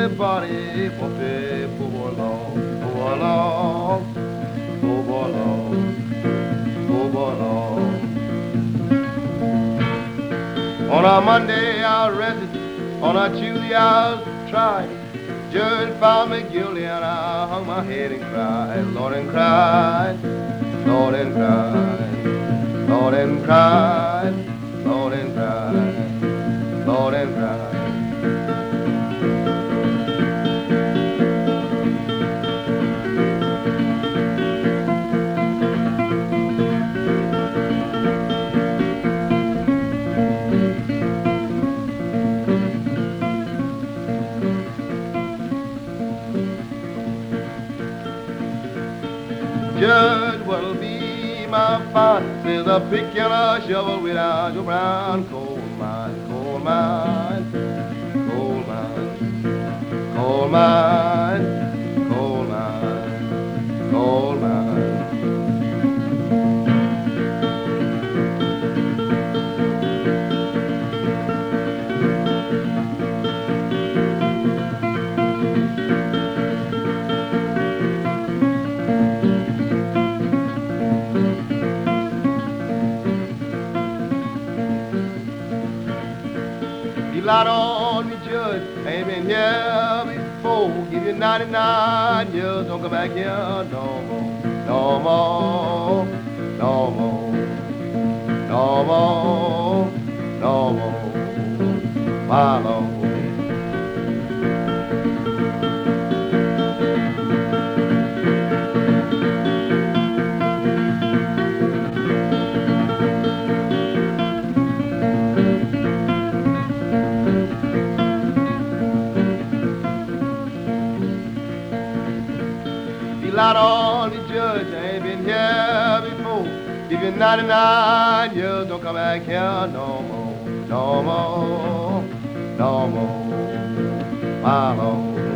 everybody wants to move along, move along, move along, move along. On a Monday I rested, on a Tuesday I was tried. Judge found me guilty and I hung my head and cried, Lord, and cried, Lord, and cried, Lord, and cried, Lord, and cried, Lord, and cried. Judge, what'll be my fun? Says a pick and a shovel without your brown coal mine, coal mine, coal mine, coal mine, coal mine, coal mine. Light on me, Judge, ain't been here before. Give you 99 years, don't come back here no more, no more, no more, no more, no more, my Lord. Light on the Judge, I ain't been here before. Give you 99 years, don't come back here no more, no more, no more, my Lord.